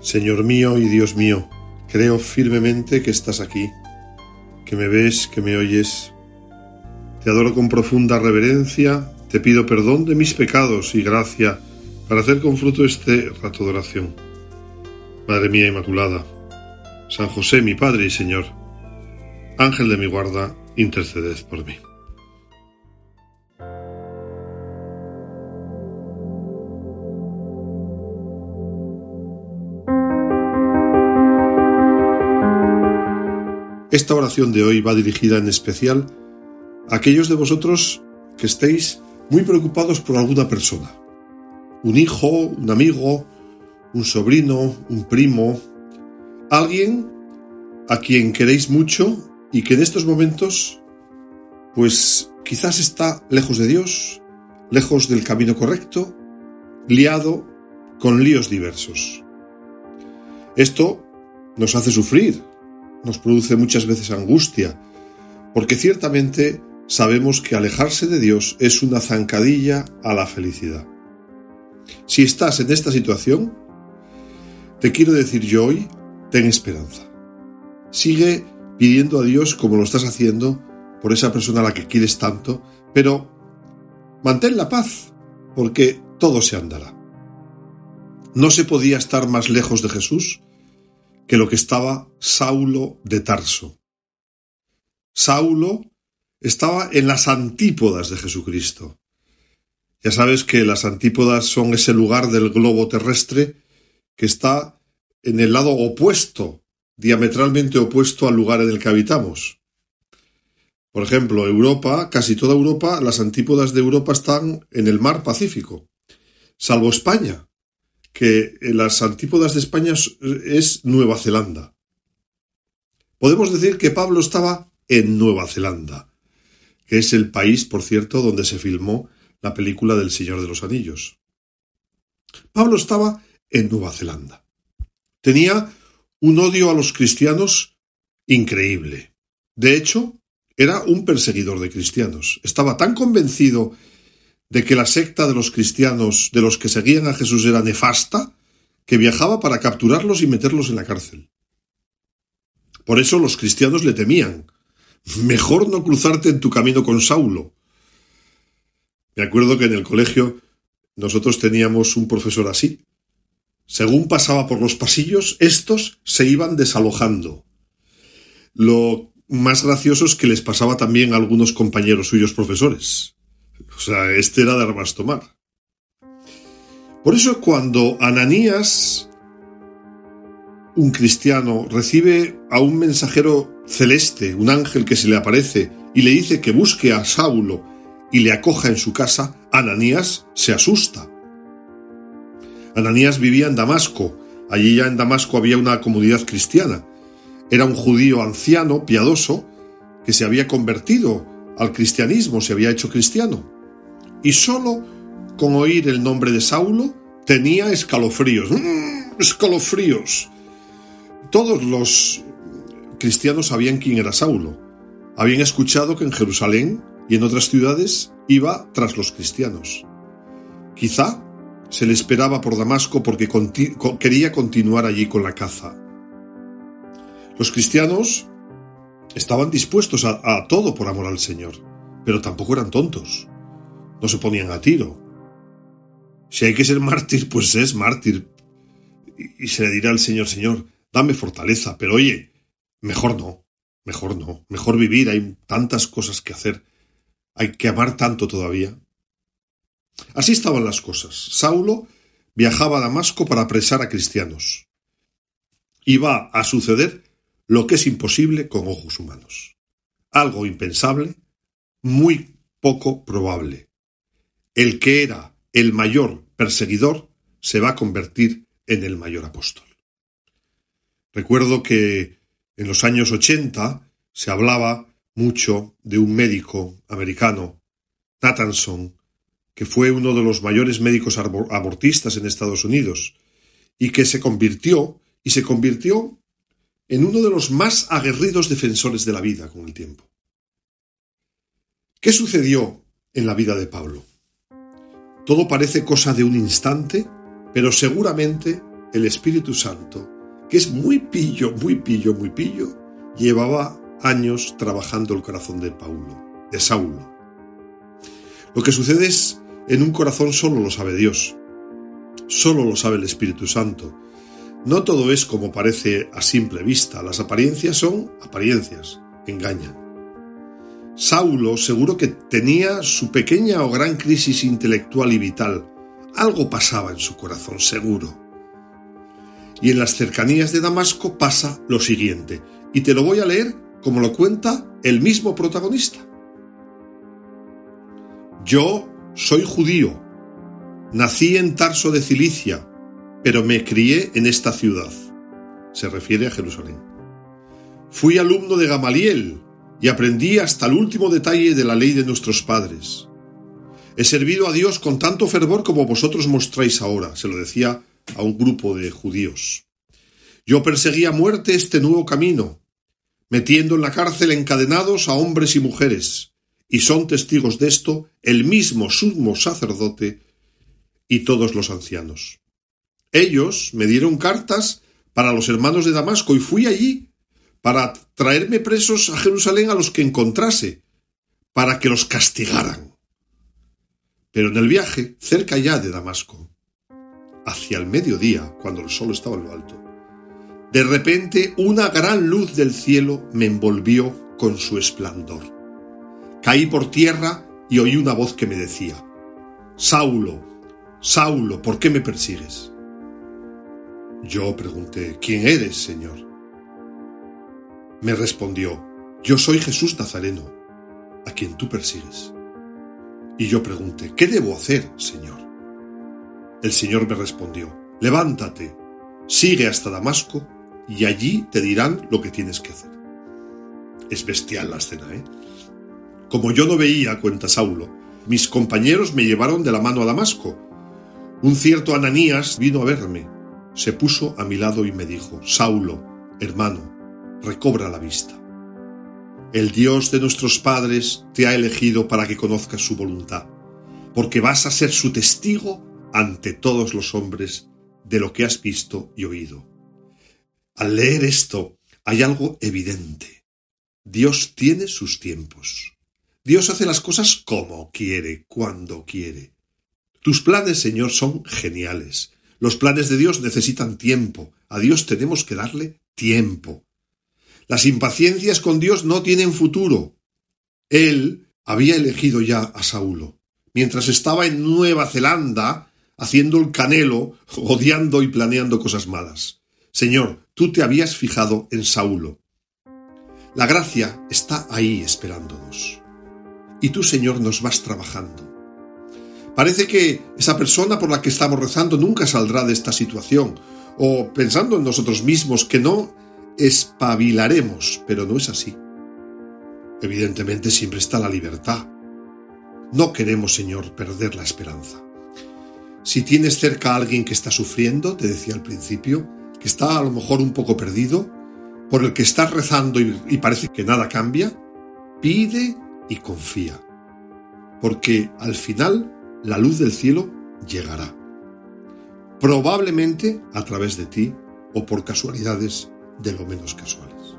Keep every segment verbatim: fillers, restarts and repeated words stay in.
Señor mío y Dios mío, creo firmemente que estás aquí, que me ves, que me oyes. Te adoro con profunda reverencia, te pido perdón de mis pecados y gracia para hacer con fruto este rato de oración. Madre mía Inmaculada, San José, mi Padre y Señor, Ángel de mi guarda, interceded por mí. Esta oración de hoy va dirigida en especial a aquellos de vosotros que estéis muy preocupados por alguna persona. Un hijo, un amigo, un sobrino, un primo, alguien a quien queréis mucho y que en estos momentos, pues quizás está lejos de Dios, lejos del camino correcto, liado con líos diversos. Esto nos hace sufrir, nos produce muchas veces angustia, porque ciertamente sabemos que alejarse de Dios es una zancadilla a la felicidad. Si estás en esta situación, te quiero decir yo hoy, ten esperanza. Sigue pidiendo a Dios como lo estás haciendo por esa persona a la que quieres tanto, pero mantén la paz, porque todo se andará. No se podía estar más lejos de Jesús que lo que estaba Saulo de Tarso. Saulo estaba en las antípodas de Jesucristo. Ya sabes que las antípodas son ese lugar del globo terrestre que está en el lado opuesto, diametralmente opuesto al lugar en el que habitamos. Por ejemplo, Europa, casi toda Europa, las antípodas de Europa están en el mar Pacífico, salvo España, que en las antípodas de España es Nueva Zelanda. Podemos decir que Pablo estaba en Nueva Zelanda, que es el país, por cierto, donde se filmó la película del Señor de los Anillos. Pablo estaba en Nueva Zelanda. Tenía un odio a los cristianos increíble. De hecho, era un perseguidor de cristianos. Estaba tan convencido de que la secta de los cristianos, de los que seguían a Jesús, era nefasta, que viajaba para capturarlos y meterlos en la cárcel. Por eso los cristianos le temían. Mejor no cruzarte en tu camino con Saulo. Me acuerdo que en el colegio nosotros teníamos un profesor así. Según pasaba por los pasillos, estos se iban desalojando. Lo más gracioso es que les pasaba también a algunos compañeros suyos profesores. O sea, este era de armas tomar. Por eso cuando Ananías, un cristiano, recibe a un mensajero celeste, un ángel que se le aparece y le dice que busque a Saulo y le acoja en su casa, Ananías se asusta. Ananías vivía en Damasco. Allí ya en Damasco había una comunidad cristiana. Era un judío anciano, piadoso, que se había convertido al cristianismo, se había hecho cristiano. Y solo con oír el nombre de Saulo tenía escalofríos. ¡Mm! ¡Escalofríos! Todos los cristianos sabían quién era Saulo. Habían escuchado que en Jerusalén y en otras ciudades iba tras los cristianos. Quizá se le esperaba por Damasco porque conti- quería continuar allí con la caza. Los cristianos estaban dispuestos a, a todo por amor al Señor, pero tampoco eran tontos. No se ponían a tiro. Si hay que ser mártir, pues es mártir. Y, y se le dirá al Señor, Señor, dame fortaleza, pero oye, mejor no, mejor no, mejor vivir, hay tantas cosas que hacer, hay que amar tanto todavía. Así estaban las cosas. Saulo viajaba a Damasco para apresar a cristianos. Iba a suceder lo que es imposible con ojos humanos. Algo impensable, muy poco probable. El que era el mayor perseguidor se va a convertir en el mayor apóstol. Recuerdo que en los años ochenta se hablaba mucho de un médico americano, Nathanson, que fue uno de los mayores médicos abortistas en Estados Unidos y que se convirtió y se convirtió en uno de los más aguerridos defensores de la vida con el tiempo. ¿Qué sucedió en la vida de Pablo? Todo parece cosa de un instante, pero seguramente el Espíritu Santo, que es muy pillo, muy pillo, muy pillo, llevaba años trabajando el corazón de Paulo, de Saulo. Lo que sucede es, en un corazón solo lo sabe Dios, solo lo sabe el Espíritu Santo. No todo es como parece a simple vista, las apariencias son apariencias, engañan. Saulo seguro que tenía su pequeña o gran crisis intelectual y vital. Algo pasaba en su corazón, seguro. Y en las cercanías de Damasco pasa lo siguiente, y te lo voy a leer como lo cuenta el mismo protagonista. Yo soy judío, nací en Tarso de Cilicia, pero me crié en esta ciudad. Se refiere a Jerusalén. Fui alumno de Gamaliel y aprendí hasta el último detalle de la ley de nuestros padres. He servido a Dios con tanto fervor como vosotros mostráis ahora, se lo decía a un grupo de judíos. Yo perseguí a muerte este nuevo camino, metiendo en la cárcel encadenados a hombres y mujeres, y son testigos de esto el mismo sumo sacerdote y todos los ancianos. Ellos me dieron cartas para los hermanos de Damasco y fui allí para traerme presos a Jerusalén a los que encontrase, para que los castigaran. Pero en el viaje, cerca ya de Damasco, hacia el mediodía, cuando el sol estaba en lo alto, de repente una gran luz del cielo me envolvió con su esplendor. Caí por tierra y oí una voz que me decía: Saulo, Saulo, ¿por qué me persigues? Yo pregunté: ¿quién eres, Señor? Me respondió: yo soy Jesús Nazareno, a quien tú persigues. Y yo pregunté: ¿qué debo hacer, Señor? El Señor me respondió: levántate, sigue hasta Damasco, y allí te dirán lo que tienes que hacer. Es bestial la escena, ¿eh? Como yo no veía, cuenta Saulo, mis compañeros me llevaron de la mano a Damasco. Un cierto Ananías vino a verme, se puso a mi lado y me dijo: Saulo, hermano, recobra la vista. El Dios de nuestros padres te ha elegido para que conozcas su voluntad, porque vas a ser su testigo ante todos los hombres de lo que has visto y oído. Al leer esto, hay algo evidente. Dios tiene sus tiempos. Dios hace las cosas como quiere, cuando quiere. Tus planes, Señor, son geniales. Los planes de Dios necesitan tiempo. A Dios tenemos que darle tiempo. Las impaciencias con Dios no tienen futuro. Él había elegido ya a Saulo. Mientras estaba en Nueva Zelanda, haciendo el canelo, odiando y planeando cosas malas. Señor, tú te habías fijado en Saulo. La gracia está ahí esperándonos. Y tú, Señor, nos vas trabajando. Parece que esa persona por la que estamos rezando nunca saldrá de esta situación, o pensando en nosotros mismos que no espabilaremos, pero no es así. Evidentemente siempre está la libertad. No queremos, Señor, perder la esperanza. Si tienes cerca a alguien que está sufriendo, te decía al principio, que está a lo mejor un poco perdido, por el que estás rezando y, y parece que nada cambia, pide y confía, porque al final la luz del cielo llegará, probablemente a través de ti o por casualidades de lo menos casuales.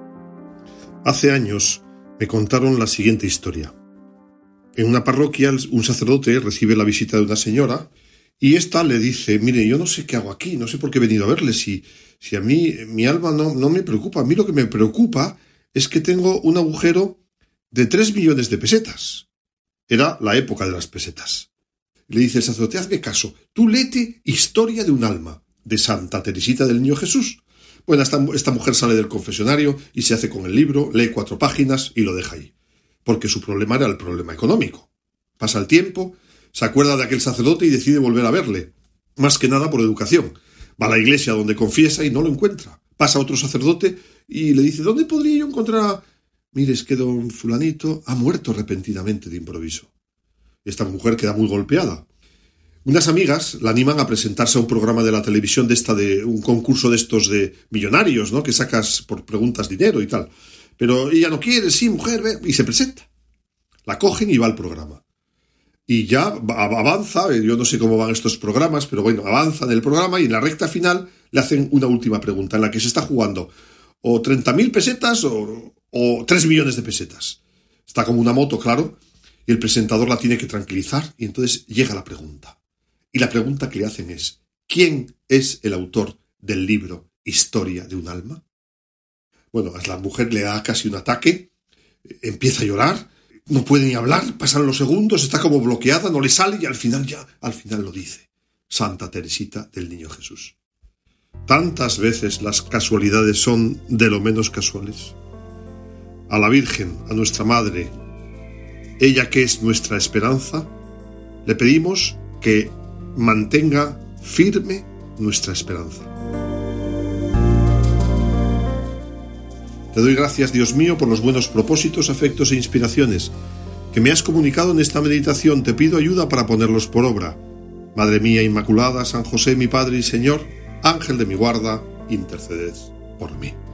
Hace años me contaron la siguiente historia. En una parroquia un sacerdote recibe la visita de una señora y ésta le dice: mire, yo no sé qué hago aquí, no sé por qué he venido a verle, si, si a mí mi alma no, no me preocupa, a mí lo que me preocupa es que tengo un agujero de tres millones de pesetas. Era la época de las pesetas. Le dice el sacerdote: hazme caso, tú léete Historia de un alma, de Santa Teresita del Niño Jesús. Bueno, esta, esta mujer sale del confesionario y se hace con el libro, lee cuatro páginas y lo deja ahí, porque su problema era el problema económico. Pasa el tiempo, se acuerda de aquel sacerdote y decide volver a verle, más que nada por educación. Va a la iglesia donde confiesa y no lo encuentra. Pasa otro sacerdote y le dice: ¿dónde podría yo encontrar a...? Mire, es que don fulanito ha muerto repentinamente de improviso. Esta mujer queda muy golpeada. Unas amigas la animan a presentarse a un programa de la televisión de esta, de un concurso de estos de millonarios, ¿no? Que sacas por preguntas dinero y tal. Pero ella no quiere, sí, mujer, ve, y se presenta. La cogen y va al programa. y ya avanza, yo no sé cómo van estos programas, pero bueno, avanza en el programa y en la recta final le hacen una última pregunta en la que se está jugando o treinta mil pesetas o, o tres millones de pesetas. Está como una moto, claro, y el presentador la tiene que tranquilizar y entonces llega la pregunta. Y la pregunta que le hacen es: ¿quién es el autor del libro Historia de un alma? Bueno, a la mujer le da casi un ataque, empieza a llorar, no puede ni hablar, pasan los segundos, está como bloqueada, no le sale y al final ya, al final lo dice. Santa Teresita del Niño Jesús. Tantas veces las casualidades son de lo menos casuales. A la Virgen, a nuestra Madre, ella que es nuestra esperanza, le pedimos que mantenga firme nuestra esperanza. Te doy gracias, Dios mío, por los buenos propósitos, afectos e inspiraciones que me has comunicado en esta meditación. Te pido ayuda para ponerlos por obra. Madre mía Inmaculada, San José, mi Padre y Señor, Ángel de mi guarda, interceded por mí.